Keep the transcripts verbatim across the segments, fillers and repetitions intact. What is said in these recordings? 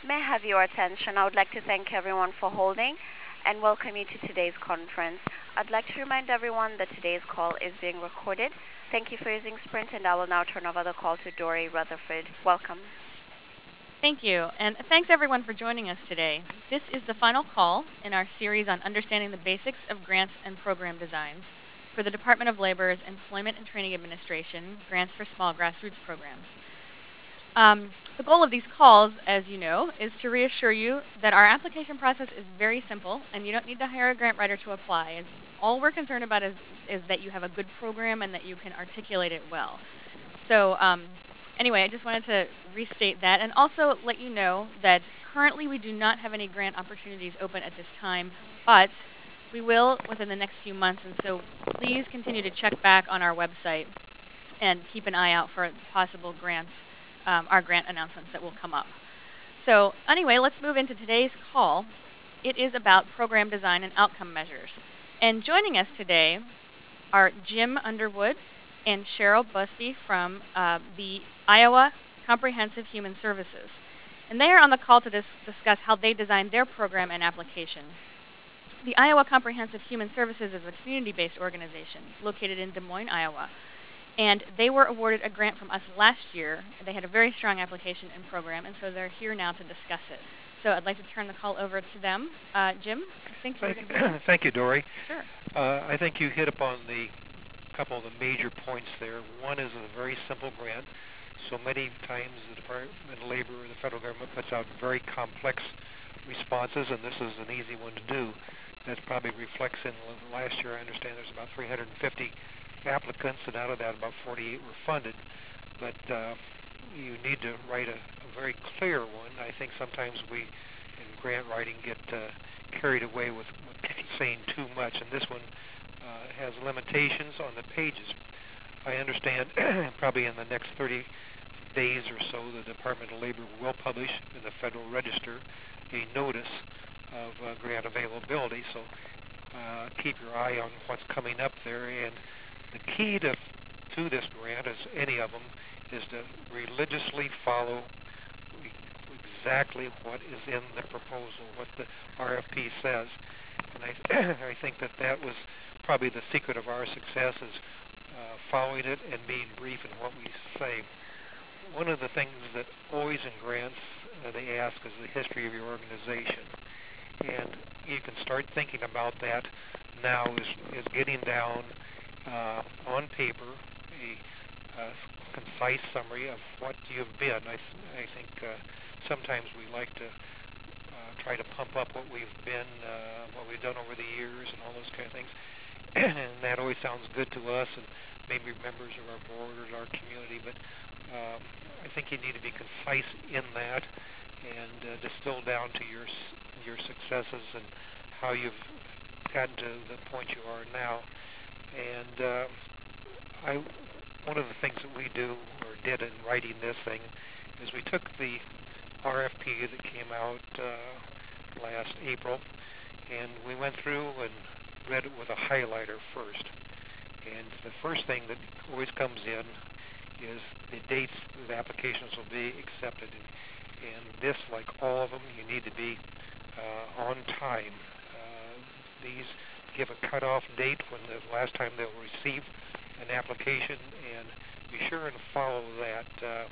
May I have your attention? I would like to thank everyone for holding and welcome you to today's conference. I'd like to remind everyone that today's call is being recorded. Thank you for using Sprint, and I will now turn over the call to Dory Rutherford. Welcome. Thank you, and thanks everyone for joining us today. This is the final call in our series on understanding the basics of grants and program designs for the Department of Labor's Employment and Training Administration Grants for Small Grassroots Programs. Um, the goal of these calls, as you know, is to reassure you that our application process is very simple and you don't need to hire a grant writer to apply. And all we're concerned about is, is that you have a good program and that you can articulate it well. So um, anyway, I just wanted to restate that and also let you know that currently we do not have any grant opportunities open at this time, but we will within the next few months, and so please continue to check back on our website and keep an eye out for possible grants, um, our grant announcements that will come up. So anyway, let's move into today's call. It is about program design and outcome measures. And joining us today are Jim Underwood and Cheryl Busby from uh, the Iowa Comprehensive Human Services. And they are on the call to dis discuss how they designed their program and application. The Iowa Comprehensive Human Services is a community-based organization located in Des Moines, Iowa. And they were awarded a grant from us last year. They had a very strong application and program, and so they're here now to discuss it. So I'd like to turn the call over to them. Uh, Jim, I think you were Thank, going to thank you, Dory. Sure. Uh, I think you hit upon the couple of the major points there. One is a very simple grant. So many times the Department of Labor or the federal government puts out very complex responses, and this is an easy one to do. That probably reflects in last year, I understand there's about three hundred fifty applicants, and out of that about forty-eight were funded. But uh, you need to write a, a very clear one. I think sometimes we, in grant writing, get uh, carried away with, with saying too much, and this one uh, has limitations on the pages. I understand probably in the next thirty days or so, the Department of Labor will publish in the Federal Register a notice of uh, grant availability. So uh, keep your eye on what's coming up there. And the key to to this grant, as any of them, is to religiously follow exactly what is in the proposal, what the R F P says. And I, I think that that was probably the secret of our success, is uh, following it and being brief in what we say. One of the things that always in grants uh, they ask is the history of your organization. And you can start thinking about that now, is, is getting down uh, on paper a uh, concise summary of what you've been. I, I think uh, sometimes we like to uh, try to pump up what we've been, uh, what we've done over the years and all those kind of things. And that always sounds good to us and maybe members of our board or our community, but um, I think you need to be concise in that and uh, distill down to your your successes and how you've gotten to the point you are now. And uh, I, one of the things that we do or did in writing this thing is we took the R F P that came out uh, last April, and we went through and read it with a highlighter first. And the first thing that always comes in is the dates the applications will be accepted. And, and this, like all of them, you need to be uh, on time. Uh, these give a cutoff date when the last time they'll receive an application, and be sure and follow that. Uh,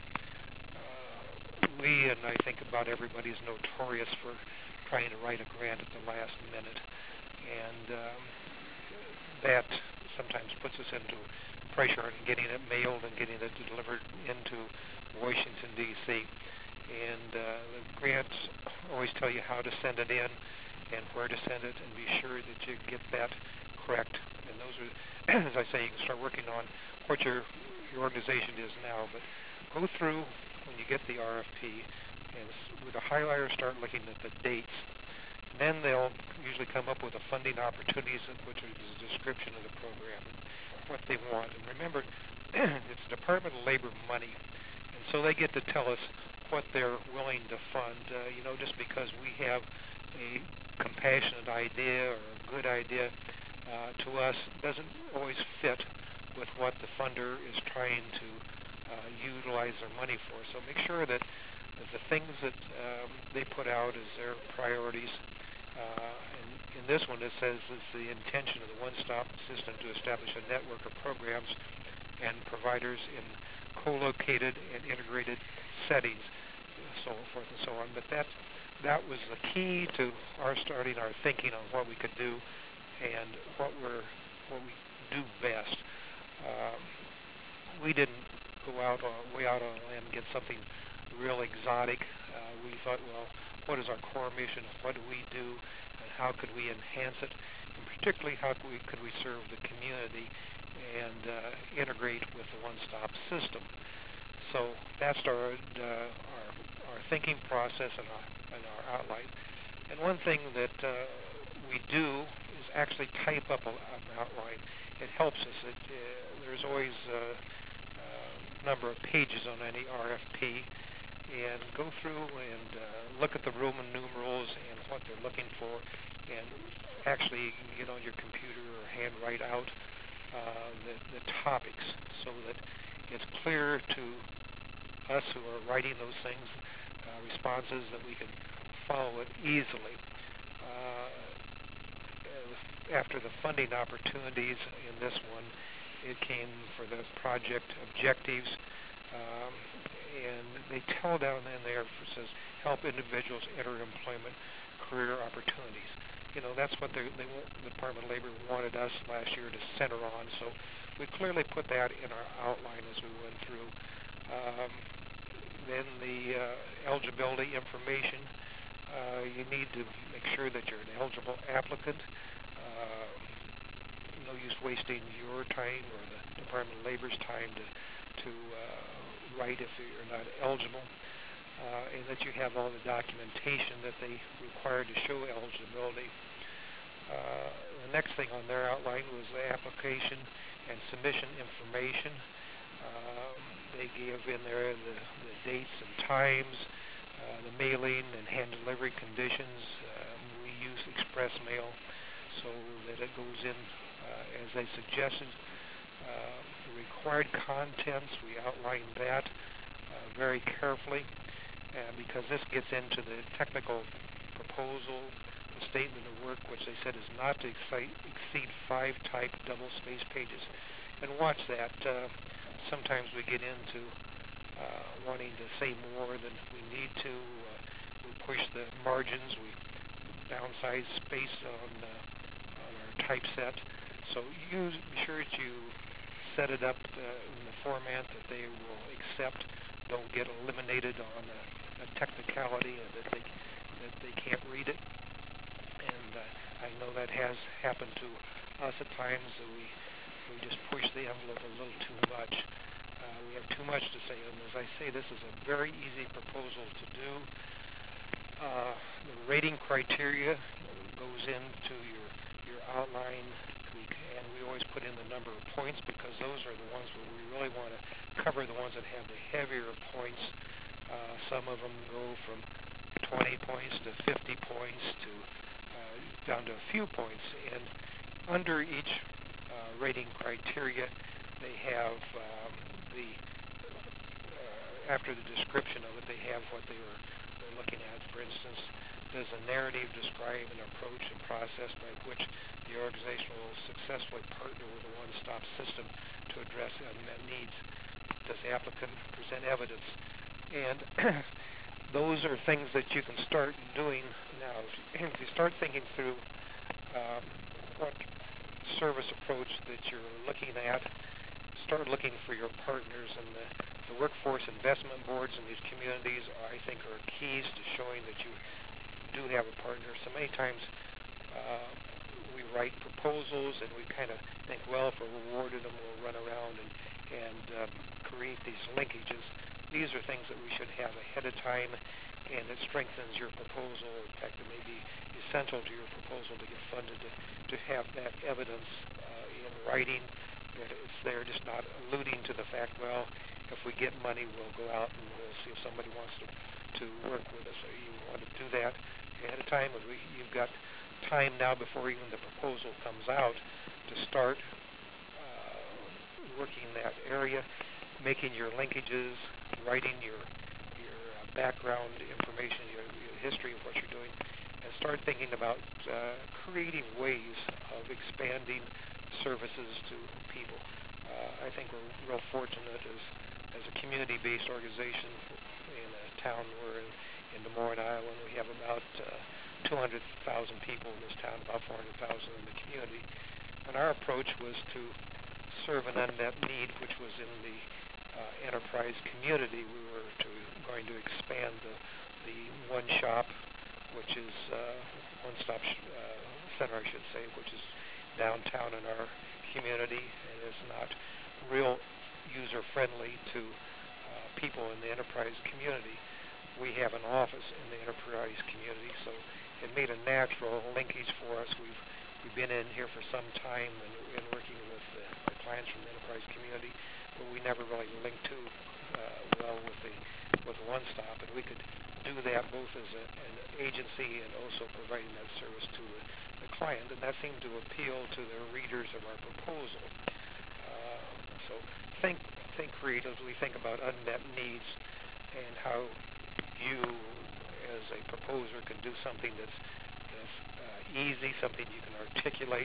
uh, we, and I think about everybody, is notorious for trying to write a grant at the last minute. And um, that sometimes puts us into pressure on getting it mailed and getting it delivered into Washington, D C And uh, the grants always tell you how to send it in and where to send it, and be sure that you get that correct. And those are, as I say, you can start working on what your, your organization is now, but go through when you get the R F P and with a highlighter start looking at the dates. Then they'll usually come up with the funding opportunities, which is a description of the program, what they want. And remember, it's Department of Labor money, and so they get to tell us what they're willing to fund. Uh, you know, just because we have a compassionate idea or a good idea uh, to us doesn't always fit with what the funder is trying to uh, utilize their money for. So make sure that the things that um, they put out as their priorities. Uh, and in this one, it says it's the intention of the one-stop system to establish a network of programs and providers in co-located and integrated settings, so forth and so on. But that that was the key to our starting our thinking on what we could do and what we're what we do best. Um, we didn't go out on, way out on a limb and get something real exotic. Uh, we thought, well, what is our core mission? What do we do? And how could we enhance it? And particularly, how could we, could we serve the community and uh, integrate with the one-stop system? So that started uh, our, our thinking process and our, and our outline. And one thing that uh, we do is actually type up a, an outline. It helps us. It, uh, there's always a, a number of pages on any R F P, and go through and uh, look at the Roman numerals and what they're looking for, and actually get on your computer or handwrite out uh, the, the topics so that it's clear to us who are writing those things, uh, responses, that we can follow it easily. Uh, after the funding opportunities in this one, it came for the project objectives, um, and they tell down in there, it says, help individuals enter employment career opportunities. You know, that's what they, they, the Department of Labor wanted us last year to center on, so we clearly put that in our outline as we went through. Um, then the uh, eligibility information, uh, you need to make sure that you're an eligible applicant. Uh, no use wasting your time or the Department of Labor's time to, to uh, write if you're not eligible, uh, and that you have all the documentation that they require to show eligibility. Uh, the next thing on their outline was the application and submission information. Uh, they gave in there the, the dates and times, uh, the mailing and hand delivery conditions. Uh, we use express mail so that it goes in uh, as they suggested. Uh, the required contents, we outlined that uh, very carefully, uh, because this gets into the technical proposal, the statement of work, which they said is not to exceed, exceed five type double-spaced pages. And watch that. Uh, sometimes we get into uh, wanting to say more than we need to. Uh, we push the margins. We downsize space on, uh, on our typeset. So use, be sure that you set it up uh, in the format that they will accept. Don't get eliminated on a, a technicality that they that they can't read it. And uh, I know that has happened to us at times. That we we just push the envelope a little too much. Uh, we have too much to say. And as I say, this is a very easy proposal to do. Uh, the rating criteria goes into your your outline, and we always put in the number of points because those are the ones where we really want to cover the ones that have the heavier points. Uh, some of them go from twenty points to fifty points to uh, down to a few points. And under each uh, rating criteria, they have um, the uh, after the description of it, they have what they were they're looking at. For instance, does a narrative describe an approach and process by which the organization will successfully partner with a one-stop system to address unmet needs? Does the applicant present evidence? And those are things that you can start doing now. If you start thinking through um, what service approach that you're looking at, start looking for your partners, and the, the workforce investment boards in these communities, I think, are keys to showing that you do have a partner. So many times uh, we write proposals and we kind of think, well, if we're rewarded them, we'll run around and, and uh, create these linkages. These are things that we should have ahead of time, and it strengthens your proposal. In fact, it may be essential to your proposal to get funded to, to have that evidence uh, in writing, that it's there, just not alluding to the fact, well, if we get money, we'll go out and we'll see if somebody wants to, to work with us. So you want to do that ahead of time. And we, you've got time now before even the proposal comes out to start uh, working that area, making your linkages, writing your your uh, background information, your, your history of what you're doing, and start thinking about uh, creating ways of expanding services to people. Uh, I think we're real fortunate as, as a community-based organization in a town. We're in, in Des Moines, Iowa, and we have about uh, two hundred thousand people in this town, about four hundred thousand in the community. And our approach was to serve an unmet need, which was in the uh, enterprise community. We were to, going to expand the, the one shop, which is uh, one-stop sh- uh, center, I should say, which is downtown in our community and is not real user-friendly to uh, people in the enterprise community. We have an office in the enterprise community, so it made a natural linkage for us. We've we've been in here for some time and, and working with uh, our clients from the enterprise community, but we never really linked to uh, well with the with One Stop, and we could do that both as a, an agency and also providing that service to the, the client, and that seemed to appeal to the readers of our proposal. Uh, so think think creatively, think about unmet needs and how you, as a proposer, can do something that's, that's uh, easy, something you can articulate.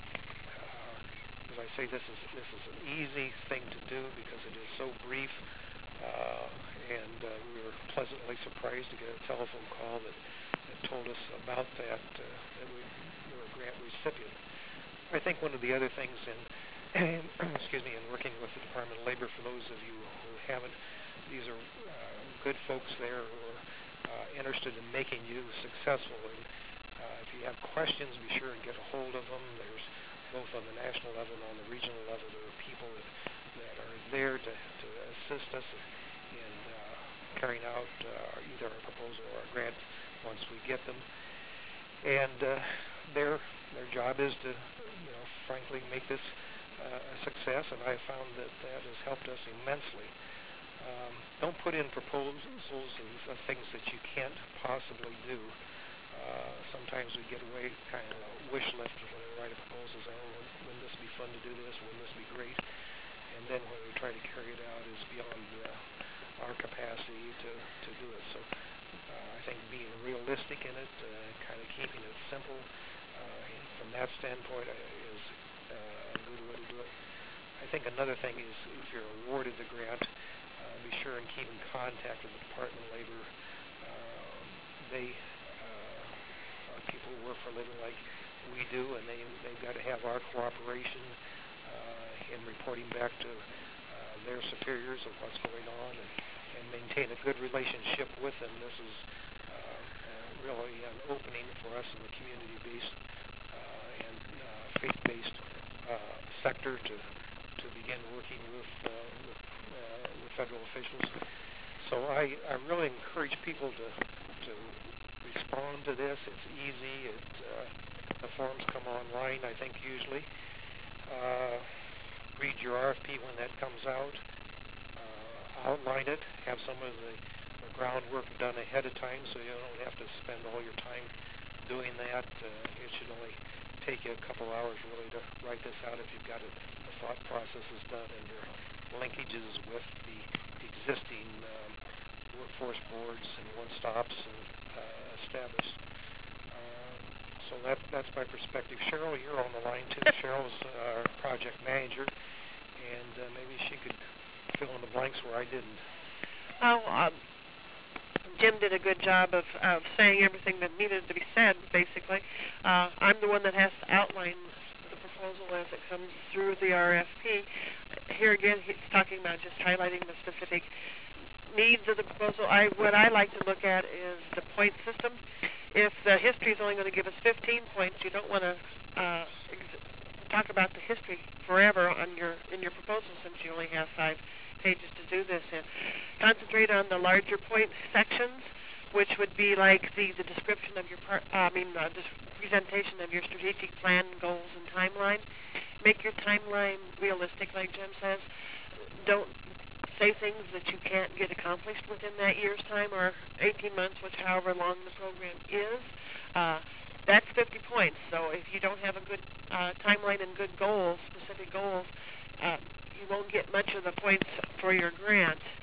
Uh, as I say, this is this is an easy thing to do because it is so brief, uh, and uh, we were pleasantly surprised to get a telephone call that, that told us about that, uh, that we were a grant recipient. I think one of the other things in, excuse me, in working with the Department of Labor, for those of you who haven't, these are uh, good folks there who are uh, interested in making you successful. And uh, if you have questions, be sure and get a hold of them. There's both on the national level and on the regional level, there are people that, that are there to, to assist us in uh, carrying out uh, either our proposal or our grant once we get them. And uh, their their job is to, you know, frankly, make this uh, a success, and I found that that has helped us immensely. Um, don't put in proposals and uh, things that you can't possibly do. Uh, sometimes we get away kind of a wish list when we write a proposal. Oh, wouldn't this be fun to do this? Wouldn't this be great? And then when we try to carry it out, is beyond uh, our capacity to, to do it. So uh, I think being realistic in it, uh, kind of keeping it simple, uh, from that standpoint, uh, is uh, a good way to do it. I think another thing is if you're awarded the grant, uh, be sure and keep in contact with the Department of Labor. Uh, they uh, are people who work for a living like we do, and they, they've got to have our cooperation uh, in reporting back to uh, their superiors of what's going on, and, and maintain a good relationship with them. This is uh, uh, really an opening for us in the community-based uh, and uh, faith-based uh, sector to to begin working with, uh, with, uh, with federal officials. So I, I really encourage people to to respond to this. It's easy. It, uh, the forms come online, I think, usually. Uh, read your R F P when that comes out. Uh, outline it. Have some of the, the groundwork done ahead of time so you don't have to spend all your time doing that. Uh, it should only take you a couple hours really to write this out if you've got it, the thought process is done and your linkages with the existing um, workforce boards and one-stops and uh, established. Um, so that, that's my perspective. Cheryl, you're on the line too. Cheryl's our project manager, and uh, maybe she could fill in the blanks where I didn't. Oh, um, Jim did a good job of, of saying everything that needed to be said, basically. Uh, I'm the one that has to outline the proposal as it comes through the R F P. Here again, he's talking about just highlighting the specific needs of the proposal. I, what I like to look at is the point system. If the history is only going to give us fifteen points, you don't want to uh, ex- talk about the history forever on your in your proposal, since you only have five pages to do this in. Concentrate on the larger point sections, which would be like the, the description of your part, uh, I mean, uh, this presentation of your strategic plan, goals, and timeline. Make your timeline realistic, like Jim says. Don't say things that you can't get accomplished within that year's time or eighteen months, which however long the program is. Uh, that's fifty points. So if you don't have a good uh, timeline and good goals, specific goals, uh, you won't get much of the points for your grant.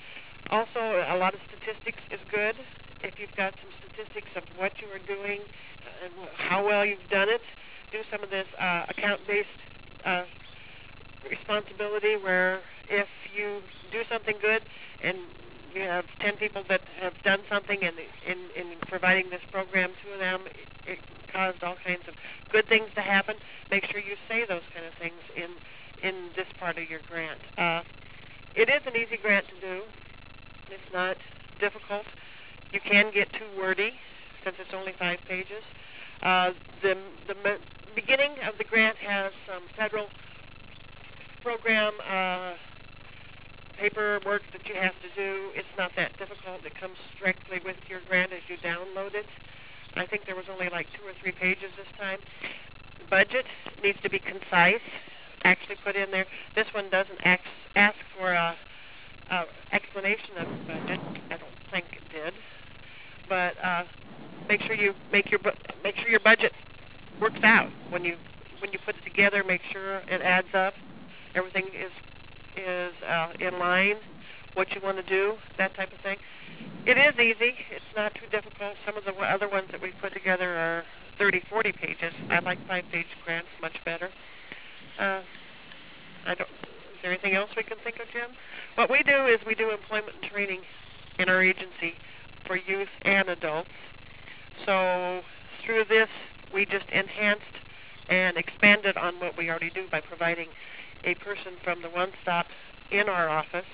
Also, a lot of statistics is good. If you've got some statistics of what you are doing and how well you've done it, do some of this uh, account-based uh, responsibility where if you do something good and you have ten people that have done something and in, in providing this program to them, it, it caused all kinds of good things to happen. Make sure you say those kind of things in, in this part of your grant. Uh, it is an easy grant to do. It's not difficult. You can get too wordy since it's only five pages. Uh, the the me- beginning of the grant has some federal program uh, paperwork that you have to do. It's not that difficult. It comes directly with your grant as you download it. I think there was only like two or three pages this time. The budget needs to be concise, actually put in there. This one doesn't ask, ask for a, a explanation of the budget. I don't think it did. But uh, make sure you make your bu- make sure your budget works out when you when you put it together. Make sure it adds up. Everything is is uh, in line. What you want to do, that type of thing. It is easy. It's not too difficult. Some of the other ones that we put together are thirty, forty pages. I like five-page grants much better. Uh, I don't. Is there anything else we can think of, Jim? What we do is we do employment and training in our agency for youth and adults. So through this, we just enhanced and expanded on what we already do by providing a person from the One Stop in our office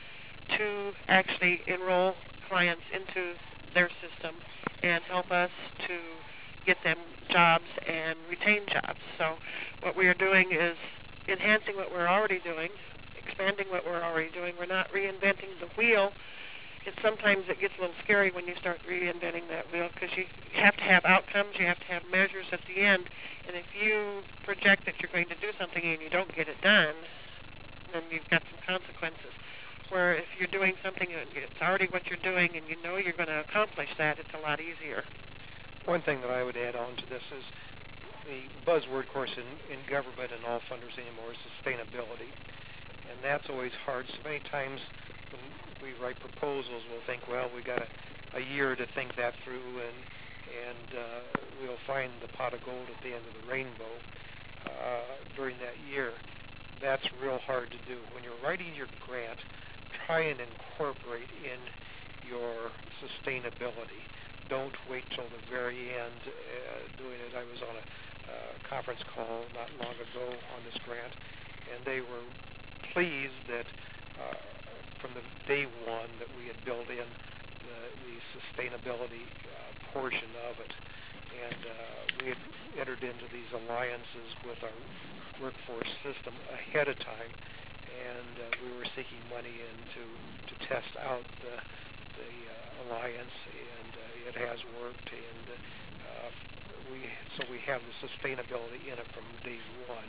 to actually enroll clients into their system and help us to get them jobs and retain jobs. So what we are doing is enhancing what we're already doing, expanding what we're already doing. We're not reinventing the wheel. It's sometimes it gets a little scary when you start reinventing that wheel because you have to have outcomes, you have to have measures at the end, and if you project that you're going to do something and you don't get it done, then you've got some consequences. Where if you're doing something and it's already what you're doing and you know you're going to accomplish that, it's a lot easier. One thing that I would add on to this is the buzzword, of course, in, in government and all funders anymore is sustainability. And that's always hard. So many times when we write proposals, we'll think, well, we got a, a year to think that through, and and uh, we'll find the pot of gold at the end of the rainbow uh, during that year. That's real hard to do. When you're writing your grant, try and incorporate in your sustainability. Don't wait till the very end uh, doing it. I was on a uh, conference call not long ago on this grant, and they were pleased that uh, from the day one that we had built in the, the sustainability uh, portion of it. And uh, we had entered into these alliances with our workforce system ahead of time, and uh, we were seeking money in to, to test out the, the uh, alliance, and uh, it has worked. And uh, we so we have the sustainability in it from day one.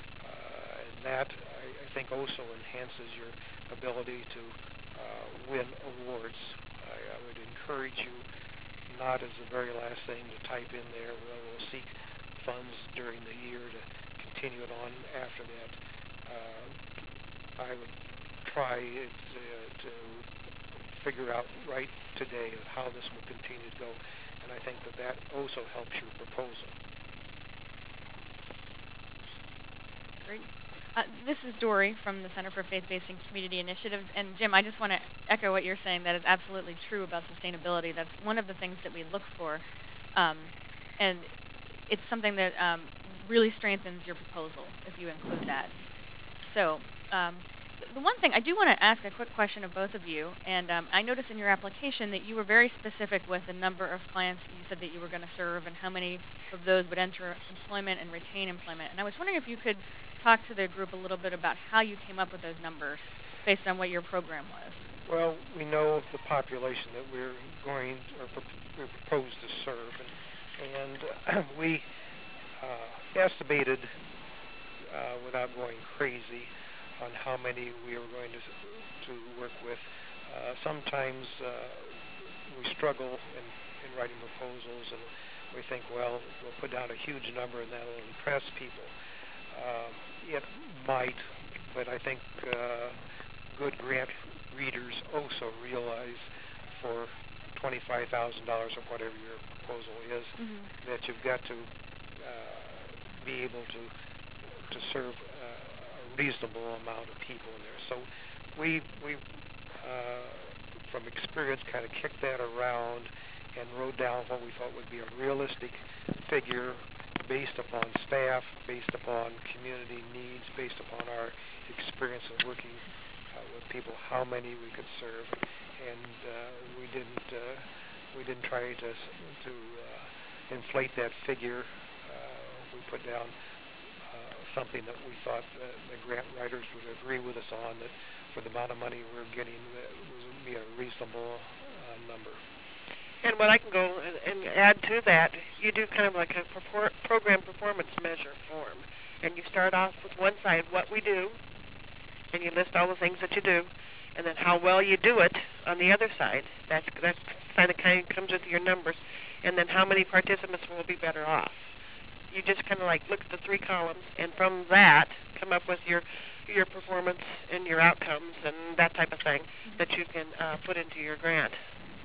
Uh, and that, I, I think, also enhances your ability to uh, win awards. I, I would encourage you not as the very last thing to type in there, well, we'll seek funds during the year to continue it on after that. Uh, I would try to, to figure out right today how this will continue to go, and I think that that also helps your proposal. Great. Uh, this is Dory from the Center for Faith-Based and Community Initiatives. And Jim, I just want to echo what you're saying. That is absolutely true about sustainability. That's one of the things that we look for. Um, and it's something that um, really strengthens your proposal if you include that. So um, the one thing, I do want to ask a quick question of both of you. And um, I noticed in your application that you were very specific with the number of clients you said that you were going to serve and how many of those would enter employment and retain employment. And I was wondering if you could talk to the group a little bit about how you came up with those numbers based on what your program was. Well, we know the population that we're going or pro- we propose to serve, and, and we uh, estimated, uh, without going crazy, on how many we were going to to work with. Uh, sometimes uh, we struggle in, in writing proposals, and we think, well, we'll put down a huge number, and that'll impress people. Uh, it might, but I think uh, good grant readers also realize for twenty-five thousand dollars or whatever your proposal is, Mm-hmm. that you've got to uh, be able to to serve uh, a reasonable amount of people in there. So we we uh, from experience kind of kicked that around and wrote down what we thought would be a realistic figure based upon staff, based upon community needs, based upon our experience of working uh, with people, how many we could serve, and uh, we didn't uh, we didn't try to to uh, inflate that figure. Uh, we put down uh, something that we thought uh, the grant writers would agree with us on, that for the amount of money we're getting, that would be a reasonable uh, number. And what I can go and, and add to that, you do kind of like a purport, program performance measure form. And you start off with one side, what we do, and you list all the things that you do, and then how well you do it on the other side. That's, that kind of, kind of comes with your numbers. And then how many participants will be better off. You just kind of like look at the three columns, and from that, come up with your your performance and your outcomes and that type of thing that you can uh, put into your grant.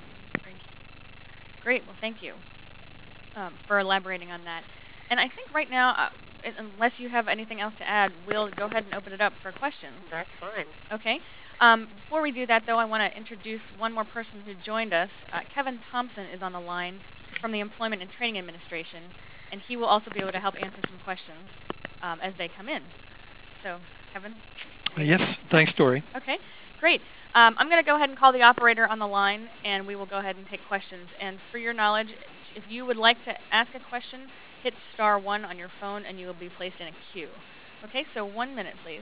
Great. Well, thank you um, for elaborating on that. And I think right now, uh, unless you have anything else to add, we'll go ahead and open it up for questions. That's fine. Okay. Um, before we do that, though, I want to introduce one more person who joined us. Uh, Kevin Thompson is on the line from the Employment and Training Administration, and he will also be able to help answer some questions um, as they come in. So, Kevin? Uh, yes. Thanks, Dory. Okay. Great. Um, I'm going to go ahead and call the operator on the line, and we will go ahead and take questions. And for your knowledge, if you would like to ask a question, hit star one on your phone, and you will be placed in a queue. Okay, so one minute, please.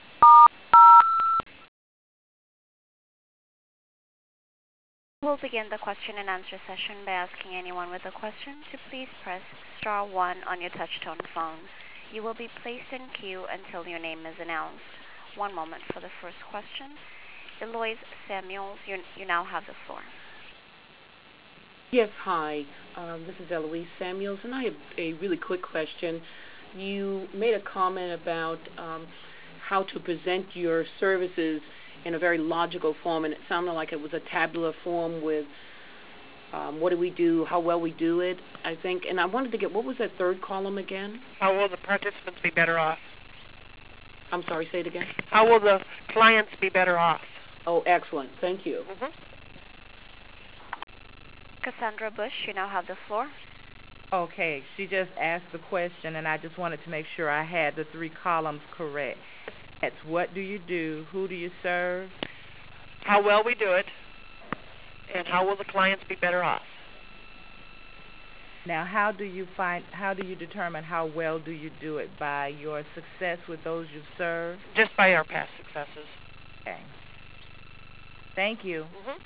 We'll begin the question and answer session by asking anyone with a question to please press star one on your touch-tone phone. You will be placed in queue until your name is announced. One moment for the first question. Eloise Samuels, you, you now have the floor. Yes, hi. Um, this is Eloise Samuels, and I have a really quick question. You made a comment about um, how to present your services in a very logical form, and it sounded like it was a tabular form with um, what do we do, how well we do it, I think. And I wanted to get, what was that third column again? How will the participants be better off? I'm sorry, say it again. How will the clients be better off? Oh, excellent. Thank you. Mm-hmm. Cassandra Bush, you now have the floor. Okay, she just asked the question, and I just wanted to make sure I had the three columns correct. That's what do you do, who do you serve, how well we do it, and how will the clients be better off. Now, how do you find, how do you determine how well do you do it? By your success with those you've served? Just by our past successes. Okay. Thank you. Mm-hmm.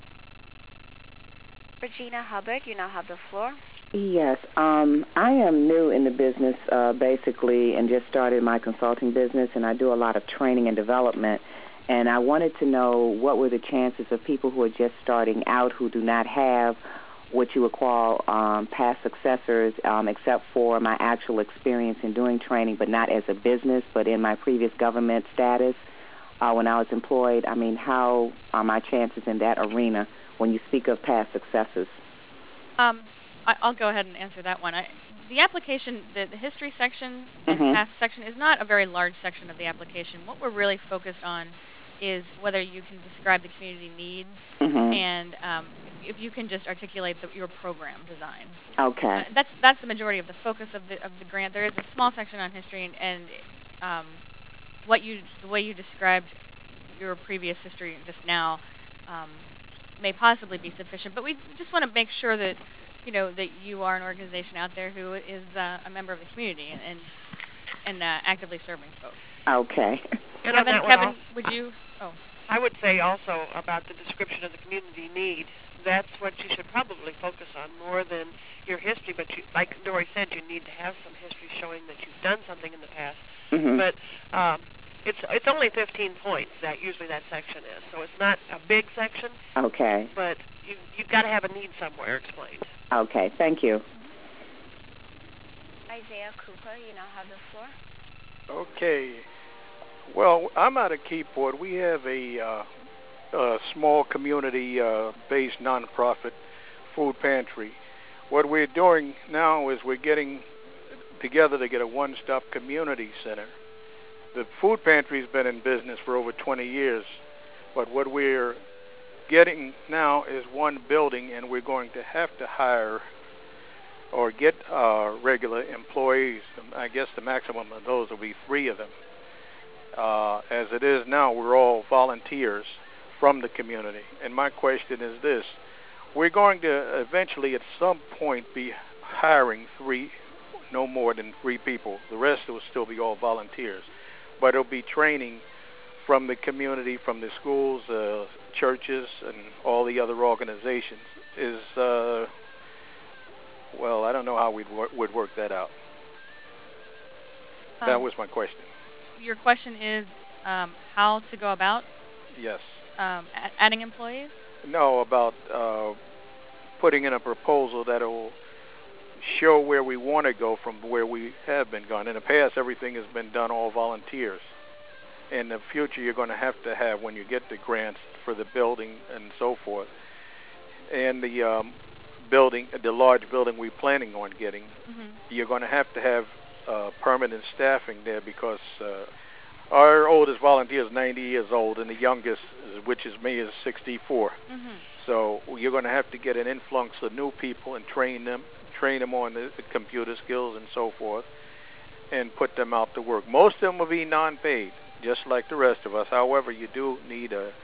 Regina Hubbard, you now have the floor. Yes, um, I am new in the business uh, basically and just started my consulting business, and I do a lot of training and development. And I wanted to know what were the chances of people who are just starting out who do not have what you would call um, past successors, um, except for my actual experience in doing training, but not as a business, but in my previous government status uh, when I was employed. I mean, how are my chances in that arena when you speak of past successes? Um, I, I'll go ahead and answer that one. I, the application, the, the history section and Mm-hmm. past section is not a very large section of the application. What we're really focused on is whether you can describe the community needs Mm-hmm. and um, if you can just articulate the, your program design. Okay. Uh, that's that's the majority of the focus of the of the grant. There is a small section on history, and, and um, what you the way you described your previous history just now um, may possibly be sufficient. But we just want to make sure that you know that you are an organization out there who is uh, a member of the community and and, and uh, actively serving folks. Okay. And Kevin, on that Kevin, one also, would you? Oh, I would say also about the description of the community need. That's what you should probably focus on more than your history. But you, like Dory said, you need to have some history showing that you've done something in the past. Mm-hmm. But um, it's it's only fifteen points that usually that section is, so it's not a big section. Okay. But you you've got to have a need somewhere explained. Okay. Thank you. Isaiah Cooper, you now have the floor. Okay. Well, I'm out of Keyport. We have a uh, a small community-based uh, nonprofit food pantry. What we're doing now is we're getting together to get a one-stop community center. The food pantry's been in business for over twenty years, but what we're getting now is one building, and we're going to have to hire or get uh, regular employees. I guess the maximum of those will be three of them. Uh, as it is now, we're all volunteers from the community. And my question is this: we're going to eventually, at some point, be hiring three, no more than three people. The rest will still be all volunteers. But it'll be training from the community, from the schools, uh, churches, and all the other organizations. Is, uh, well, I don't know how we wor- would work that out. Um, that was my question. Your question is um, how to go about yes. um, a- adding employees? No, about uh, putting in a proposal that will show where we want to go from where we have been gone. In the past, everything has been done all volunteers. In the future, you're going to have to have, when you get the grants for the building and so forth, and the um, building, the large building we're planning on getting, mm-hmm. you're going to have to have uh, permanent staffing there, because uh, our oldest volunteer is ninety years old, and the youngest, which is me, is sixty-four. Mm-hmm. So you're going to have to get an influx of new people and train them, train them on the, the computer skills and so forth, and put them out to work. Most of them will be non-paid, just like the rest of us. However, you do need a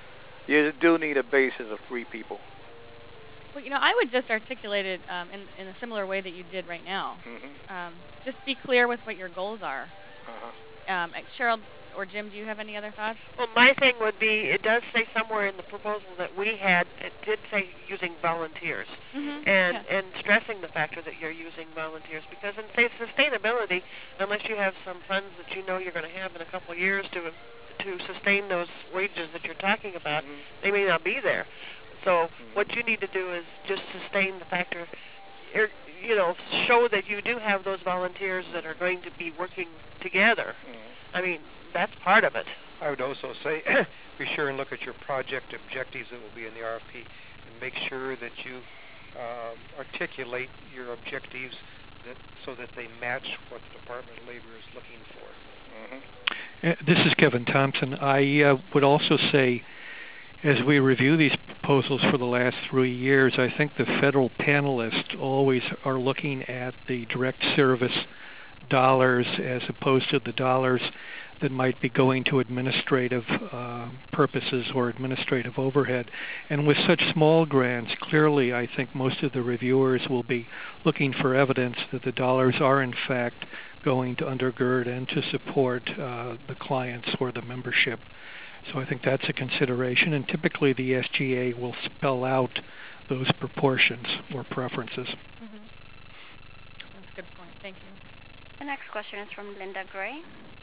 you do need a basis of three people. Well, you know, I would just articulate it um, in, in a similar way that you did right now. Mm-hmm. Um, just be clear with what your goals are. Uh-huh. Um, Cheryl or Jim, do you have any other thoughts? Well, my thing would be, it does say somewhere in the proposal that we had, it did say using volunteers, mm-hmm. and yeah. and stressing the factor that you're using volunteers, because in say sustainability, unless you have some funds that you know you're going to have in a couple of years to to sustain those wages that you're talking about, mm-hmm. they may not be there. So mm-hmm. what you need to do is just sustain the factor, er, you know, show that you do have those volunteers that are going to be working together. Mm-hmm. I mean, that's part of it. I would also say be sure and look at your project objectives that will be in the R F P, and make sure that you uh, articulate your objectives that, so that they match what the Department of Labor is looking for. Mm-hmm. Uh, this is Kevin Thompson. I uh, would also say, as we review these proposals for the last three years, I think the federal panelists always are looking at the direct service dollars as opposed to the dollars that might be going to administrative uh, purposes or administrative overhead. And with such small grants, clearly I think most of the reviewers will be looking for evidence that the dollars are in fact going to undergird and to support uh, the clients or the membership. So I think that's a consideration, and typically the S G A will spell out those proportions or preferences. Mm-hmm. That's a good point. Thank you. The next question is from Linda Gray.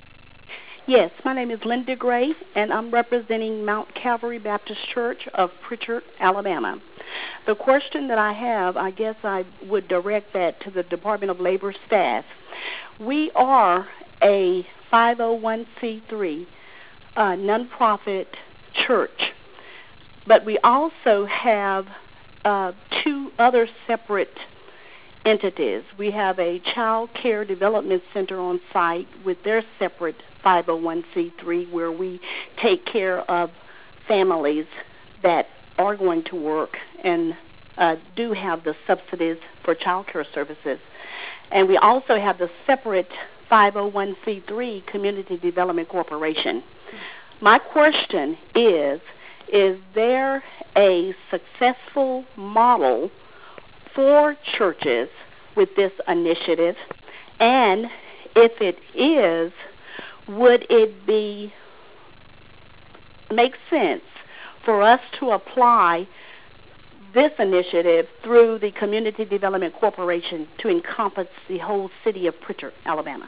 Yes, my name is Linda Gray, and I'm representing Mount Calvary Baptist Church of Pritchard, Alabama. The question that I have, I guess I would direct that to the Department of Labor staff. We are a five oh one c three uh, nonprofit church, but we also have uh, two other separate entities. We have a child care development center on site with their separate five oh one c three, where we take care of families that are going to work and uh, do have the subsidies for child care services. And we also have the separate five oh one c three Community Development Corporation. My question is, is there a successful model for churches with this initiative? And if it is, would it be make sense for us to apply this initiative through the Community Development Corporation to encompass the whole city of Pritchard, Alabama?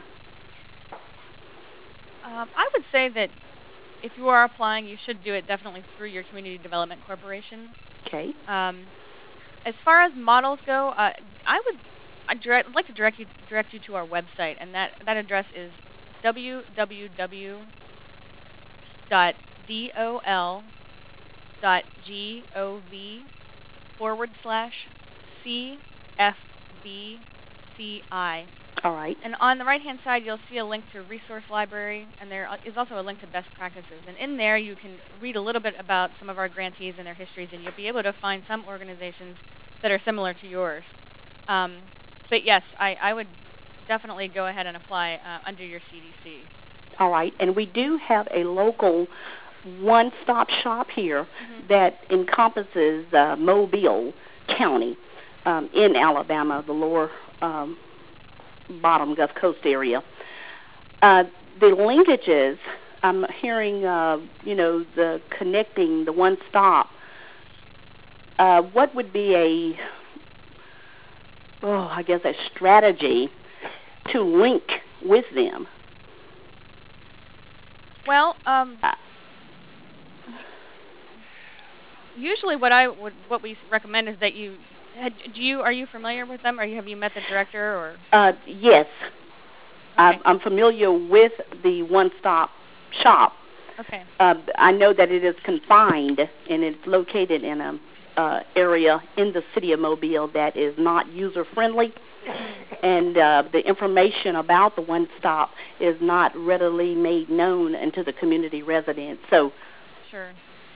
Um, I would say that if you are applying, you should do it definitely through your Community Development Corporation. Okay. Um, as far as models go, uh, I would I'd, direct, I'd like to direct you direct you to our website, and that, that address is w w w dot d o l dot gov forward slash C F B C I. All right. And on the right-hand side, you'll see a link to resource library, and there is also a link to best practices. And in there, you can read a little bit about some of our grantees and their histories, and you'll be able to find some organizations that are similar to yours. Um, but yes, I, I would definitely go ahead and apply uh, under your C D C. All right. And we do have a local one-stop shop here mm-hmm. that encompasses uh, Mobile County um, in Alabama, the lower um, bottom Gulf Coast area. Uh, the linkages, I'm hearing, uh, you know, the connecting, the one-stop. Uh, what would be a, oh, I guess a strategy to link with them? Well, um, usually what I would, what we recommend is that you, had, do you, are you familiar with them, or have you met the director, or? Uh, yes, okay. I'm, I'm familiar with the one-stop shop. Okay. Uh, I know that it is confined and it's located in a uh, area in the city of Mobile that is not user-friendly, and uh, the information about the one-stop is not readily made known unto the community residents. So, sure,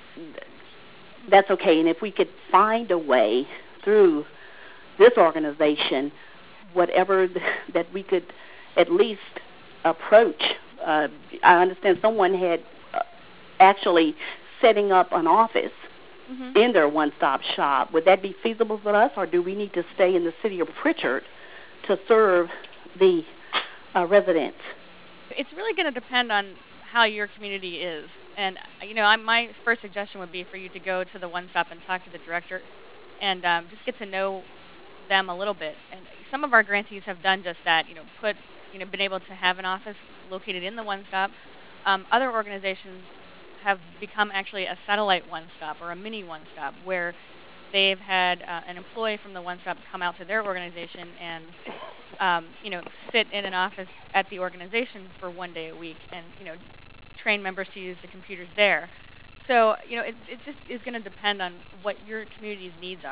that's okay. And if we could find a way through this organization, whatever th- that we could at least approach. Uh, I understand someone had uh, actually setting up an office mm-hmm. in their one-stop shop. Would that be feasible for us, or do we need to stay in the city of Prichard to serve the uh, residents? It's really going to depend on how your community is. And, you know, I, my first suggestion would be for you to go to the one-stop and talk to the director and um, just get to know them a little bit. And some of our grantees have done just that, you know, put, you know, been able to have an office located in the one-stop. Um, other organizations have become actually a satellite one-stop or a mini one-stop where they've had uh, an employee from the one-stop come out to their organization and, um, you know, sit in an office at the organization for one day a week and, you know, train members to use the computers there. So, you know, it, it just is going to depend on what your community's needs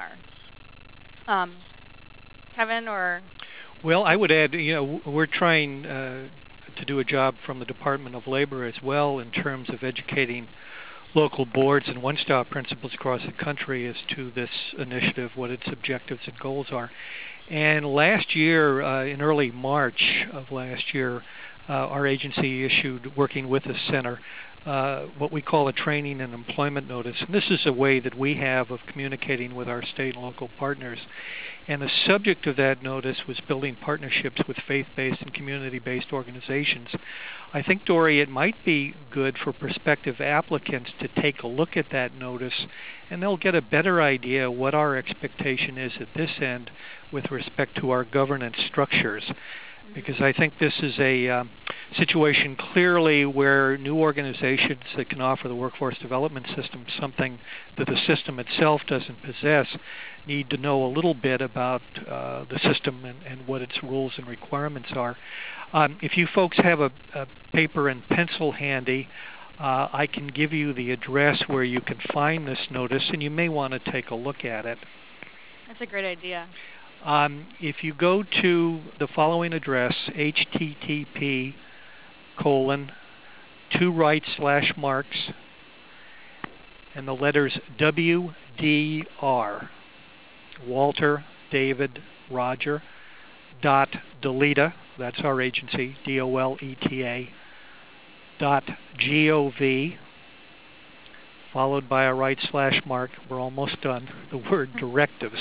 are. Um, Kevin, or? Well, I would add, you know, we're trying uh, to do a job from the Department of Labor as well in terms of educating local boards and one-stop principals across the country as to this initiative, what its objectives and goals are. And last year, uh, in early March of last year, uh, our agency issued, working with the center, uh, what we call a training and employment notice. And this is a way that we have of communicating with our state and local partners. And the subject of that notice was building partnerships with faith-based and community-based organizations. I think, Dory, it might be good for prospective applicants to take a look at that notice, and they'll get a better idea what our expectation is at this end with respect to our governance structures. Because I think this is a um, situation clearly where new organizations that can offer the workforce development system something that the system itself doesn't possess need to know a little bit about uh, the system and, and what its rules and requirements are. Um, if you folks have a, a paper and pencil handy, uh, I can give you the address where you can find this notice, and you may want to take a look at it. That's a great idea. Um, if you go to the following address, H T T P colon two right slash marks and the letters W D R, Walter David Roger dot Doleta, that's our agency, D O L E T A dot G O V, followed by a right slash mark. We're almost done. The word directives.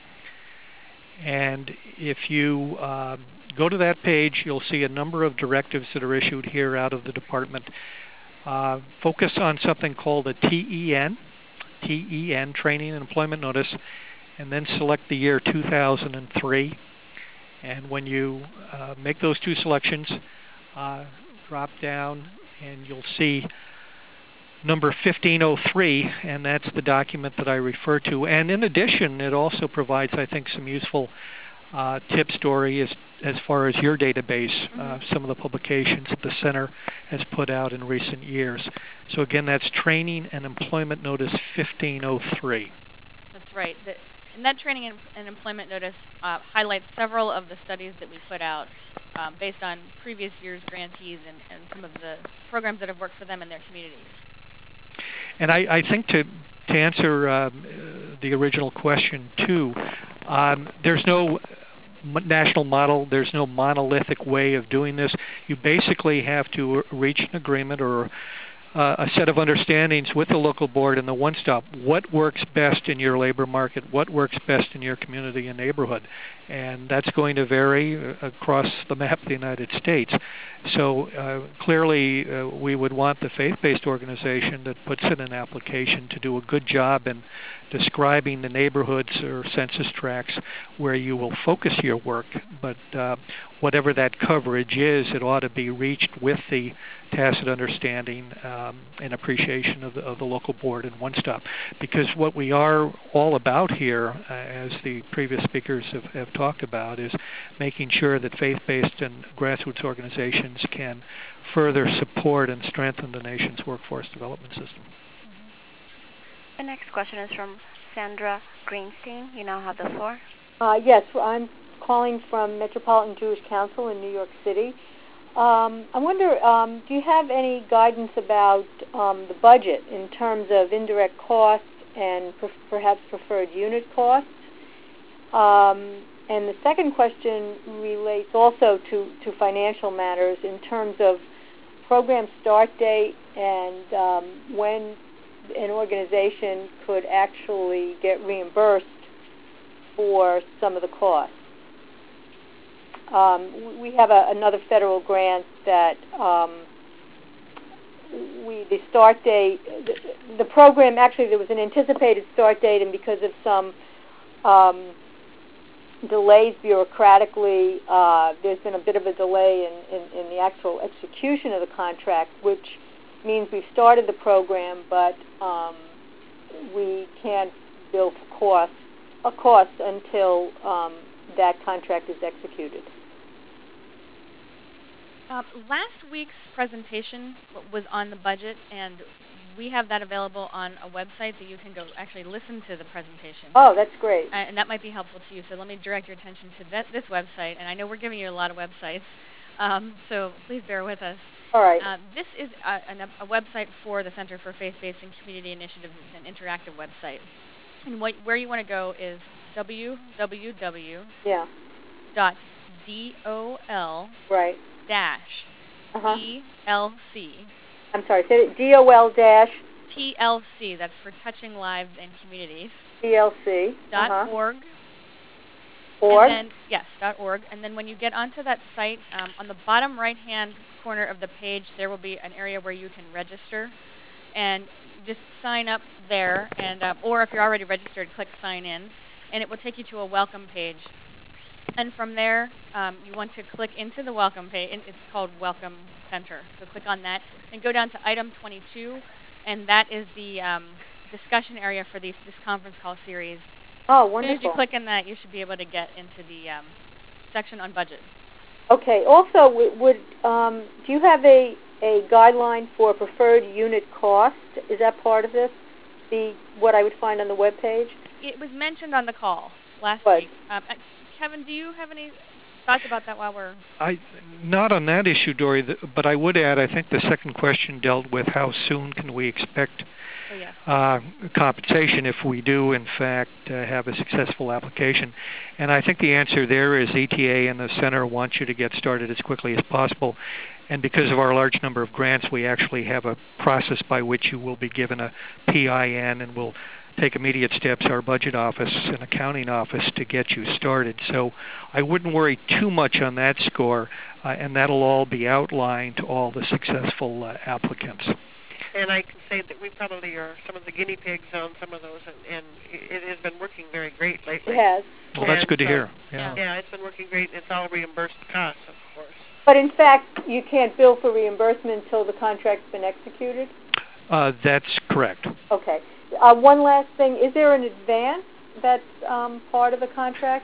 And if you uh, go to that page, you'll see a number of directives that are issued here out of the department. Uh, focus on something called a T E N, T E N, Training and Employment Notice, and then select the year two thousand three. And when you uh, make those two selections, uh, drop down and you'll see number fifteen oh three, and that's the document that I refer to. And in addition, it also provides, I think, some useful uh, tip story is as far as your database, Mm-hmm. uh, some of the publications that the center has put out in recent years. So again, that's Training and Employment Notice fifteen oh three. That's right. The, and that Training and, and Employment Notice uh, highlights several of the studies that we put out um, based on previous year's grantees and, and some of the programs that have worked for them in their communities. And I, I think to to answer um, the original question too, um, there's no national model. There's no monolithic way of doing this. You basically have to reach an agreement or uh, a set of understandings with the local board and the one-stop. What works best in your labor market? What works best in your community and neighborhood? And that's going to vary across the map of the United States. So uh, clearly uh, we would want the faith-based organization that puts in an application to do a good job in describing the neighborhoods or census tracts where you will focus your work. But uh, whatever that coverage is, it ought to be reached with the tacit understanding um, and appreciation of the, of the local board and One Stop. Because what we are all about here, uh, as the previous speakers have, have talked about, is making sure that faith-based and grassroots organizations can further support and strengthen the nation's workforce development system. The next question is from Sandra Greenstein. You now have the floor. Uh, yes, I'm calling from Metropolitan Jewish Council in New York City. Um, I wonder, um, do you have any guidance about um, the budget in terms of indirect costs and per- perhaps preferred unit costs? Um, and the second question relates also to, to financial matters in terms of program start date and um, when an organization could actually get reimbursed for some of the costs. Um, we have a, another federal grant that um, we the start date, the, the program actually there was an anticipated start date, and because of some um, delays bureaucratically, uh, there's been a bit of a delay in, in, in the actual execution of the contract, which means we've started the program, but um, we can't bill for cost, a cost until um, that contract is executed. Uh, last week's presentation was on the budget, and we have that available on a website that you can go actually listen to the presentation. Oh, that's great. And that might be helpful to you. So let me direct your attention to that, this website. And I know we're giving you a lot of websites, um, so please bear with us. All right. Uh, this is a, an, a website for the Center for Faith-Based and Community Initiatives. It's an interactive website. And what, where you want to go is w w w Yeah. dot dol Right. dash Uh-huh. P L C. I'm sorry, say it, D O L dash P L C, that's for Touching Lives and Communities. P L C. Dot uh-huh. org. Org? And then, yes, dot org. And then when you get onto that site, um, on the bottom right-hand corner of the page, there will be an area where you can register. And just sign up there, and uh, or if you're already registered, click Sign In, and it will take you to a welcome page. And from there, um, you want to click into the welcome page. It's called Welcome Center. So click on that and go down to item twenty-two, and that is the um, discussion area for these, this conference call series. Oh, As wonderful. soon as you click on that, you should be able to get into the um, section on budget. Okay. Also, would, would um, do you have a, a guideline for preferred unit cost? Is that part of this? The what I would find on the web page? It was mentioned on the call last What? week. Um, uh, Kevin, do you have any thoughts about that while we're... I not on that issue, Dory, but I would add, I think the second question dealt with how soon can we expect Oh, yes. uh, compensation if we do, in fact, uh, have a successful application. And I think the answer there is E T A and the center want you to get started as quickly as possible. And because of our large number of grants, we actually have a process by which you will be given a P I N and we'll take immediate steps, our budget office and accounting office, to get you started. So I wouldn't worry too much on that score, uh, and that'll all be outlined to all the successful uh, applicants. And I can say that we probably are some of the guinea pigs on some of those, and, and it has been working very great lately. It has. Well, that's And good to so, hear. Yeah. Yeah, it's been working great. It's all reimbursed costs, of course. But in fact, you can't bill for reimbursement until the contract's been executed? Uh, that's correct. Okay. Uh, one last thing. Is there an advance that's um, part of the contract?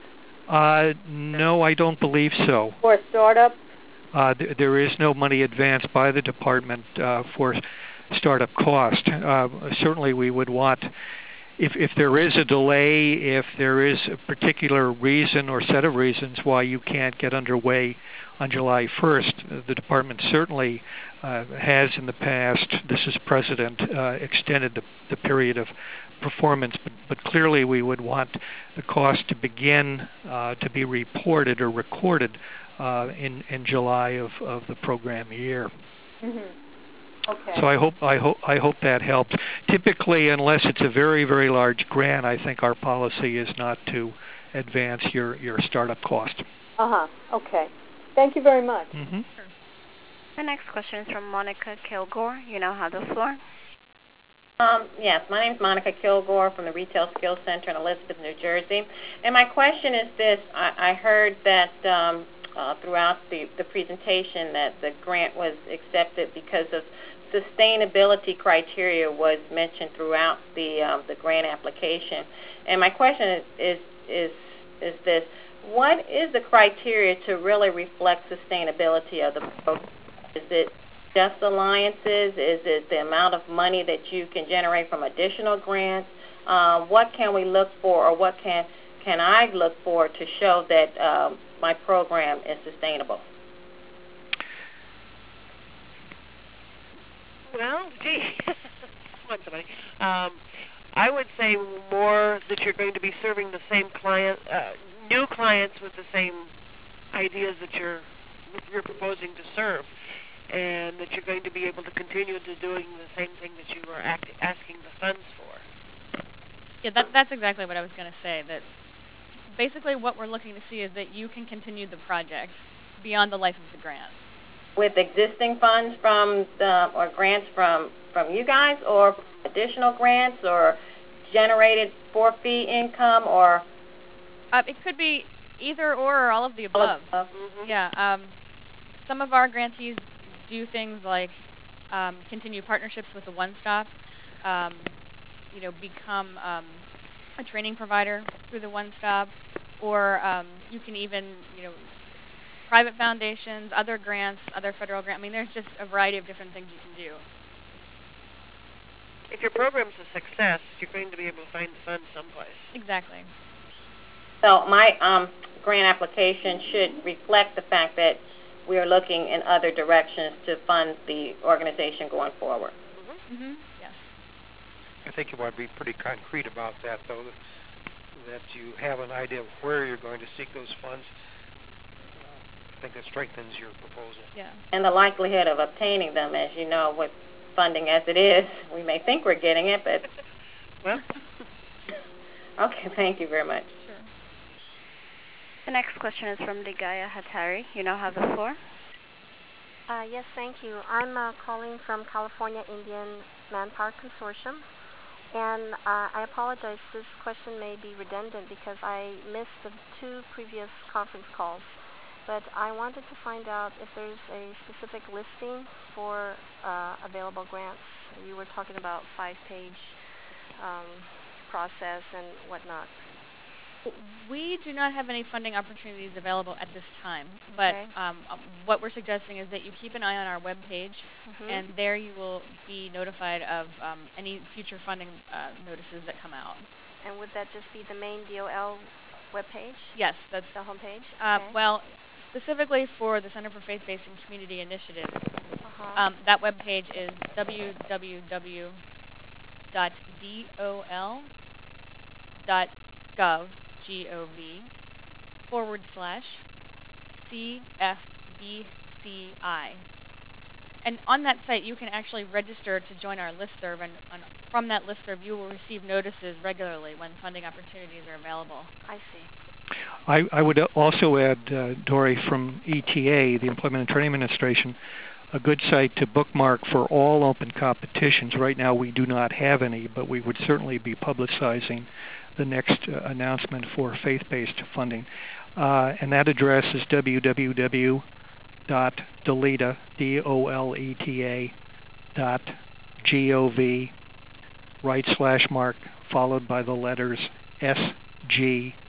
Uh, no, I don't believe so. For a startup? Uh, th- there is no money advanced by the department uh, for startup cost. Uh, certainly we would want, if, if there is a delay, if there is a particular reason or set of reasons why you can't get underway on July first, the department certainly uh, has in the past, this is precedent, uh, extended the, the period of performance, but, but clearly we would want the cost to begin uh, to be reported or recorded uh, in, in July of, of the program year. Mm-hmm. Okay. So I hope I hope I hope that helps. Typically, unless it's a very very large grant, I think our policy is not to advance your, your startup cost. Uh huh. Okay. Thank you very much. Mm-hmm. The next question is from Monica Kilgore. You now have the floor. Um, yes, my name is Monica Kilgore from the Retail Skills Center in Elizabeth, New Jersey. And my question is this. I, I heard that um, uh, throughout the, the presentation that the grant was accepted because of sustainability criteria was mentioned throughout the um, the grant application. And my question is, is, is, is this. What is the criteria to really reflect sustainability of the program? Is it just alliances? Is it the amount of money that you can generate from additional grants? Uh, what can we look for, or what can can I look for to show that um, my program is sustainable? Well, gee, come on, somebody. Um, I would say more that you're going to be serving the same client, uh, new clients with the same ideas that you're you're proposing to serve, and that you're going to be able to continue to doing the same thing that you were act- asking the funds for. Yeah, that, that's exactly what I was going to say. That basically what we're looking to see is that you can continue the project beyond the life of the grant. With existing funds from the, or grants from, from you guys, or additional grants, or generated for fee income, or? Uh, it could be either or, or all of the above. All of, mm-hmm. Yeah. Um, some of our grantees do things like um, continue partnerships with the One Stop, um, you know, become um, a training provider through the One Stop, or um, you can even, you know, private foundations, other grants, other federal grants. I mean, there's just a variety of different things you can do. If your program's a success, you're going to be able to find the funds someplace. Exactly. So my um, grant application should reflect the fact that we are looking in other directions to fund the organization going forward. Mm-hmm. Mm-hmm. Yes. I think you want to be pretty concrete about that, though, that, that you have an idea of where you're going to seek those funds. I think that strengthens your proposal. Yeah. And the likelihood of obtaining them, as you know, with funding as it is, we may think we're getting it, but... Well. Okay, thank you very much. Sure. The next question is from Digaya Hatari. You now have the floor. Uh, yes, thank you. I'm uh, calling from California Indian Manpower Consortium, and uh, I apologize, this question may be redundant because I missed the two previous conference calls, but I wanted to find out if there's a specific listing for uh, available grants. You were talking about five-page um, process and whatnot. We do not have any funding opportunities available at this time, but Okay. um, what we're suggesting is that you keep an eye on our webpage, Mm-hmm. and there you will be notified of um, any future funding uh, notices that come out. And would that just be the main D O L webpage, Yes, that's the homepage? uh, Okay. well, specifically for the Center for Faith-Based and Community Initiatives. Uh-huh. Um, that webpage is w w w dot d o l dot gov G O V forward slash C F B C I. And on that site, you can actually register to join our listserv, and, and from that listserv, you will receive notices regularly when funding opportunities are available. I see. I, I would also add, uh, Dory, from E T A, the Employment and Training Administration, a good site to bookmark for all open competitions. Right now we do not have any, but we would certainly be publicizing the next uh, announcement for faith-based funding. Uh, and that address is w w w dot doleta, D O L E T A, dot G O V, right slash mark, followed by the letters S G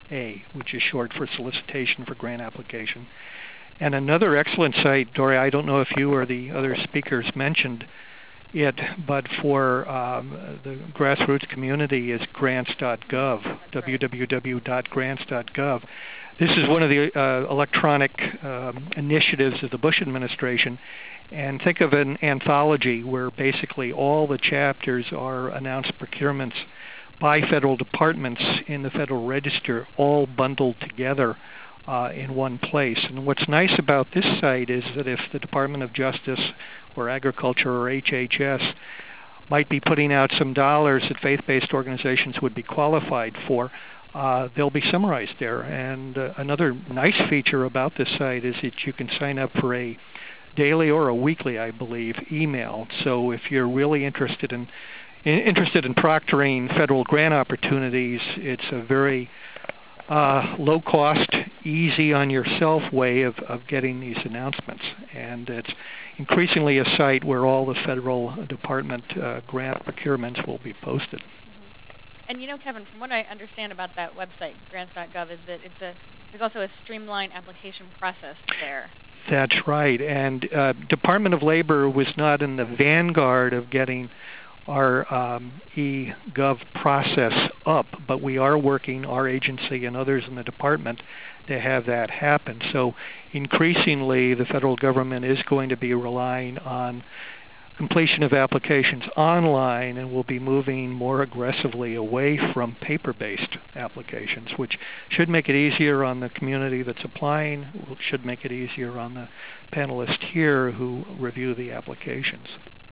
A, which is short for Solicitation for Grant Application. And another excellent site, Dory, I don't know if you or the other speakers mentioned it, but for um, the grassroots community is grants dot gov, w w w dot grants dot gov. This is one of the uh, electronic um, initiatives of the Bush administration. And think of an anthology where basically all the chapters are announced procurements by federal departments in the Federal Register, all bundled together uh, in one place. And what's nice about this site is that if the Department of Justice or Agriculture or H H S might be putting out some dollars that faith-based organizations would be qualified for, uh, they'll be summarized there. And uh, another nice feature about this site is that you can sign up for a daily or a weekly, I believe, email. So if you're really interested in interested in proctoring federal grant opportunities, it's a very uh, low-cost, easy-on-yourself way of, of getting these announcements. And it's increasingly a site where all the federal department uh, grant procurements will be posted. And you know, Kevin, from what I understand about that website, grants dot gov, is that it's a there's also a streamlined application process there. That's right. And uh, Department of Labor was not in the vanguard of getting our um, e-gov process up, but we are working, our agency and others in the department, to have that happen. So increasingly, the federal government is going to be relying on completion of applications online, and will be moving more aggressively away from paper-based applications, which should make it easier on the community that's applying, should make it easier on the panelists here who review the applications.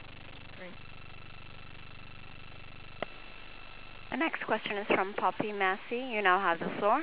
The next question is from Poppy Massey. You now have the floor.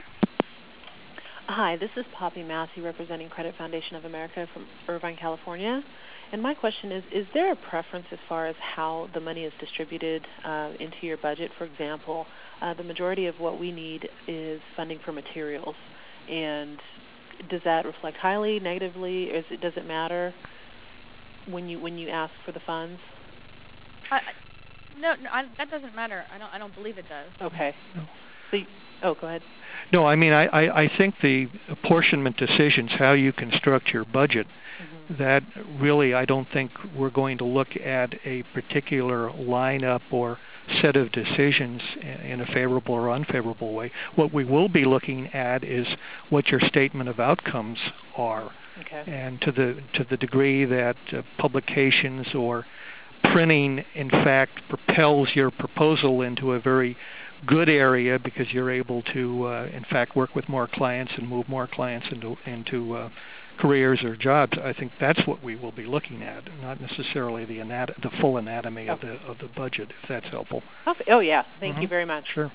Hi, this is Poppy Massey representing Credit Foundation of America from Irvine, California. And my question is, is there a preference as far as how the money is distributed uh, into your budget? For example, uh, the majority of what we need is funding for materials. And does that reflect highly, negatively? Is it, does it matter when you when you ask for the funds? I, no, no I, that doesn't matter. I don't. I don't believe it does. Okay. No. So you, oh, go ahead. No, I mean, I, I, I think the apportionment decisions, how you construct your budget, mm-hmm. that really I don't think we're going to look at a particular lineup or set of decisions in a favorable or unfavorable way. What we will be looking at is what your statement of outcomes are. Okay. And to the to the degree that uh, publications or printing, in fact, propels your proposal into a very good area because you're able to, uh, in fact, work with more clients and move more clients into into uh, careers or jobs. I think that's what we will be looking at, not necessarily the anat- the full anatomy oh. of the of the budget, if that's helpful. Oh yeah, thank mm-hmm. you very much. Sure.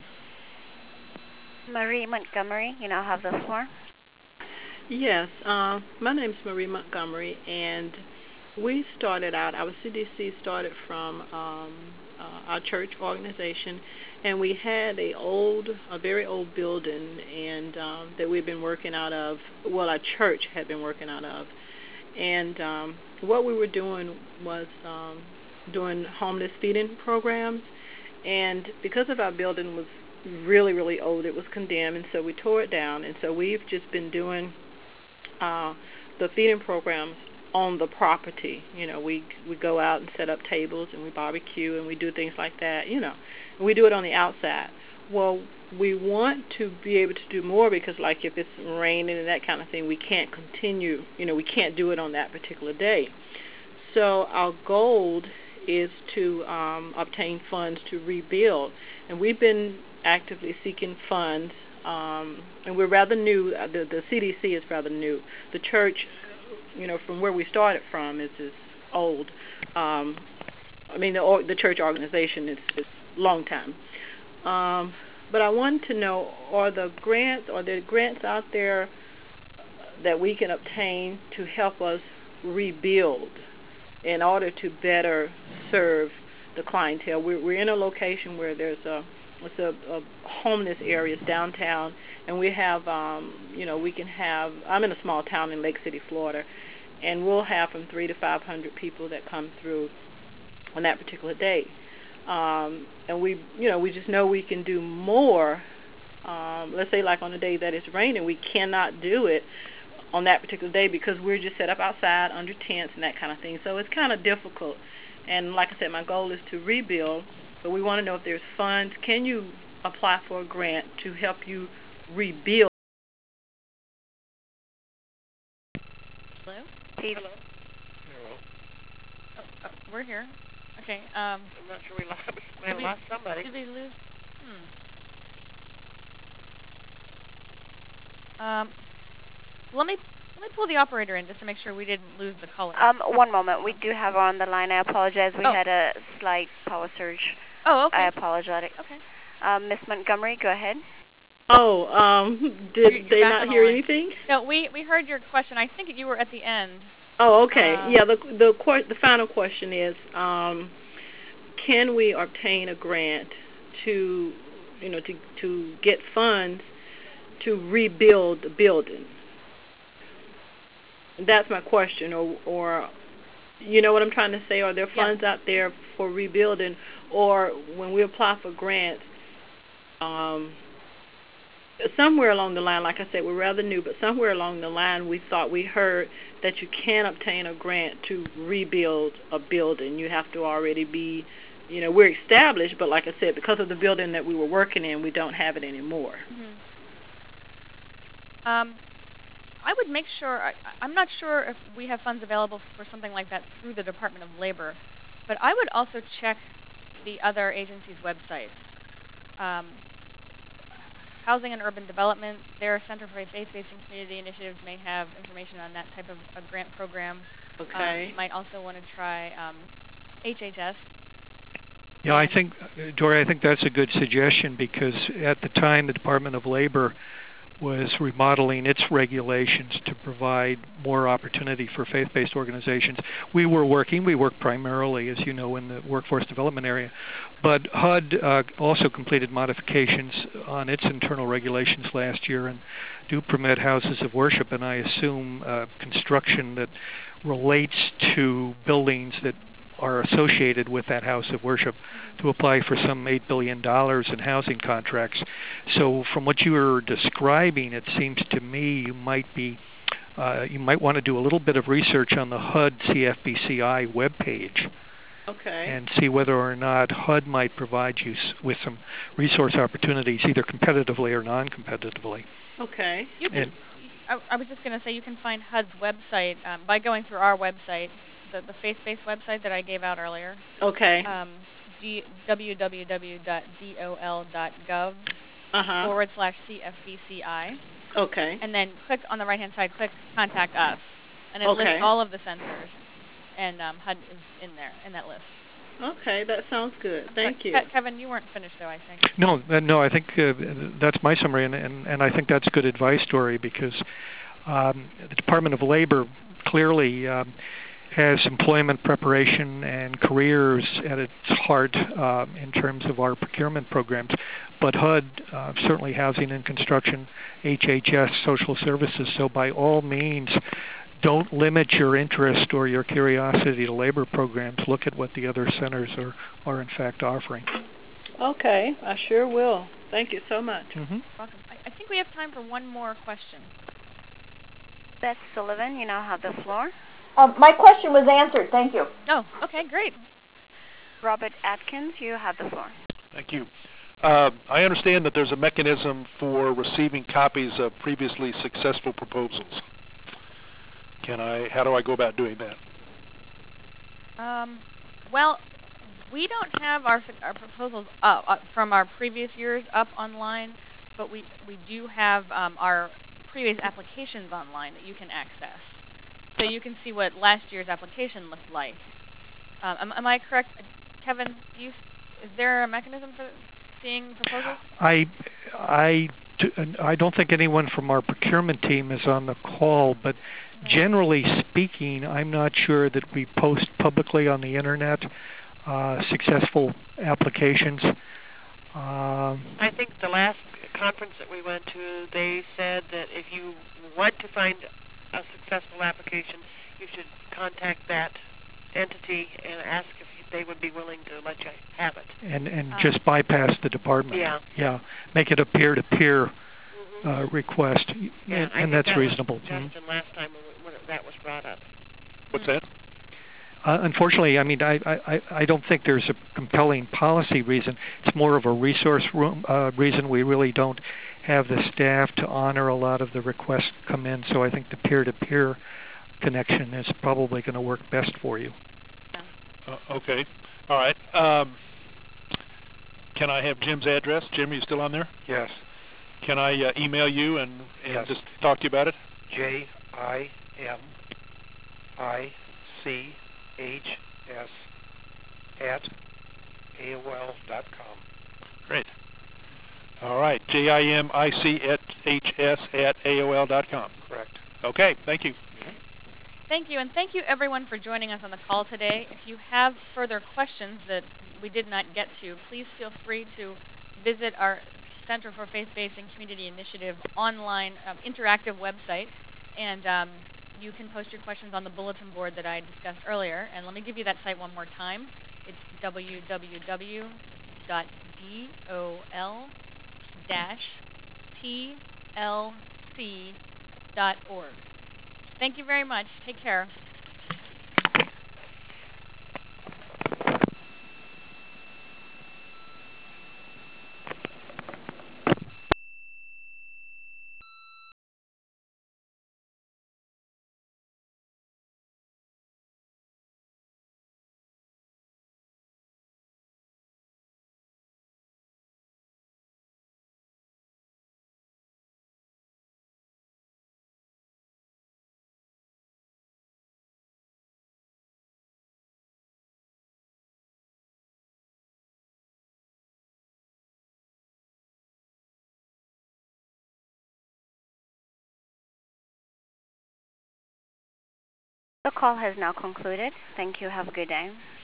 Marie Montgomery, you now have the floor. Yes, uh, my name is Marie Montgomery, and we started out, our C D C started from um, uh, our church organization, and we had a old, a very old building, and um, that we've been working out of. Well, our church had been working out of, and um, what we were doing was um, doing homeless feeding programs, and because of our building was really, really old, it was condemned, and so we tore it down, and so we've just been doing uh, the feeding programs on the property. You know, we we go out and set up tables, and we barbecue, and we do things like that, you know. We do it on the outside. Well, we want to be able to do more because, like, if it's raining and that kind of thing, we can't continue, you know, we can't do it on that particular day. So our goal is to um, obtain funds to rebuild. And we've been actively seeking funds, um, and we're rather new. The, the C D C is rather new. The church, you know, from where we started from is, is old. Um, I mean, the, the church organization is, is long time. Um, but I wanted to know, are the grants, are there grants out there that we can obtain to help us rebuild in order to better serve the clientele? We're, we're in a location where there's a, it's a, a homeless area downtown, and we have, um, you know, we can have, I'm in a small town in Lake City, Florida, and we'll have from three to five hundred people that come through on that particular day. Um, and we, you know, we just know we can do more um, let's say like on a day that it's raining, we cannot do it on that particular day because we're just set up outside under tents and that kind of thing. So it's kind of difficult. And like I said, my goal is to rebuild, but we want to know if there's funds. Can you apply for a grant to help you rebuild? Hello? Steve? Hello. Oh, oh, we're here. Okay. Um, I'm not sure we lost, we did we, lost somebody. Did we lose? Hmm. Um, let me let me pull the operator in just to make sure we didn't lose the caller. Um, one moment. We do have her on the line. I apologize. We oh. had a slight power surge. Oh, okay. I apologize. Okay. Um, Miss Montgomery, go ahead. Oh, um, did you're, you're they not hear anything? No, we we heard your question. I think you were at the end. Oh, okay. Uh, yeah, the the qu- the final question is, um, can we obtain a grant to, you know, to to get funds to rebuild the building? That's my question, or or you know what I'm trying to say? Are there funds yeah. out there for rebuilding, or when we apply for grants, um, somewhere along the line, like I said, we're rather new, but somewhere along the line we thought we heard that you can obtain a grant to rebuild a building. You have to already be, you know, we're established, but like I said, because of the building that we were working in, we don't have it anymore. Mm-hmm. Um, I would make sure, I, I'm not sure if we have funds available for something like that through the Department of Labor, but I would also check the other agencies' websites. Um, Housing and Urban Development, their Center for Faith-Based and Community Initiatives may have information on that type of a grant program. Okay. Um, you might also want to try um, H H S. Yeah, I think, Dory, I think that's a good suggestion because at the time the Department of Labor was remodeling its regulations to provide more opportunity for faith-based organizations. We were working, we work primarily, as you know, in the workforce development area, but H U D uh, also completed modifications on its internal regulations last year and do permit houses of worship, and I assume uh, construction that relates to buildings that are associated with that house of worship to apply for some eight billion dollars in housing contracts. So from what you were describing, it seems to me you might be, uh, you might want to do a little bit of research on the H U D C F B C I webpage. Okay. And see whether or not H U D might provide you with some resource opportunities, either competitively or non-competitively. Okay. You can, I, I was just going to say you can find H U D's website um, by going through our website, the, the faith-based website that I gave out earlier. Okay. Um, G, w w w dot dol dot gov uh-huh. forward slash C F B C I. Okay. And then click on the right-hand side, click Contact Us. And it okay. lists all of the centers. And um, H U D is in there, in that list. Okay, that sounds good. Thank you. Ke- Kevin, you weren't finished, though, I think. No, uh, no, I think uh, that's my summary, and, and, and I think that's good advice, Dory, because um, the Department of Labor clearly um, has employment preparation and careers at its heart uh, in terms of our procurement programs, but H U D, uh, certainly housing and construction, H H S, social services, so by all means, don't limit your interest or your curiosity to labor programs. Look at what the other centers are, are in fact offering. Okay, I sure will. Thank you so much. Mm-hmm. Welcome. I, I think we have time for one more question. Beth Sullivan, you now have the floor. Um, my question was answered. Thank you. Oh, okay, great. Robert Atkins, you have the floor. Thank you. Uh, I understand that there's a mechanism for receiving copies of previously successful proposals. Can I? How do I go about doing that? Um, well, we don't have our our proposals up, uh, from our previous years up online, but we we do have um, our previous applications online that you can access. So you can see what last year's application looked like. Um, am, am I correct, Kevin? Do you, is there a mechanism for seeing proposals? I I I don't think anyone from our procurement team is on the call, but generally speaking, I'm not sure that we post publicly on the internet uh, successful applications. Um, I think the last conference that we went to, they said that if you want to find a successful application, you should contact that entity and ask if they would be willing to let you have it. And and Uh, just bypass the department. Yeah. Yeah. Make it a peer-to-peer mm-hmm. uh, request, yeah, and, I and think that's that reasonable. was suggested mm-hmm. last time when, when that was brought up. What's that? Uh, unfortunately, I mean, I, I, I don't think there's a compelling policy reason. It's more of a resource room, uh, reason. We really don't have the staff to honor a lot of the requests come in, so I think the peer-to-peer connection is probably going to work best for you. Uh, okay. All right. Um, can I have Jim's address? Jim, are you still on there? Yes. Can I uh, email you and, and yes. just talk to you about it? J I M I C H S at A O L dot com. Great. All right. J I M I C H S at A O L dot com. Correct. Okay. Thank you. Thank you, and thank you everyone for joining us on the call today. If you have further questions that we did not get to, please feel free to visit our Center for Faith-Based and Community Initiative online um, interactive website, and um, you can post your questions on the bulletin board that I discussed earlier. And let me give you that site one more time. It's w w w dot dol dash p l c dot org. Thank you very much. Take care. The call has now concluded. Thank you. Have a good day.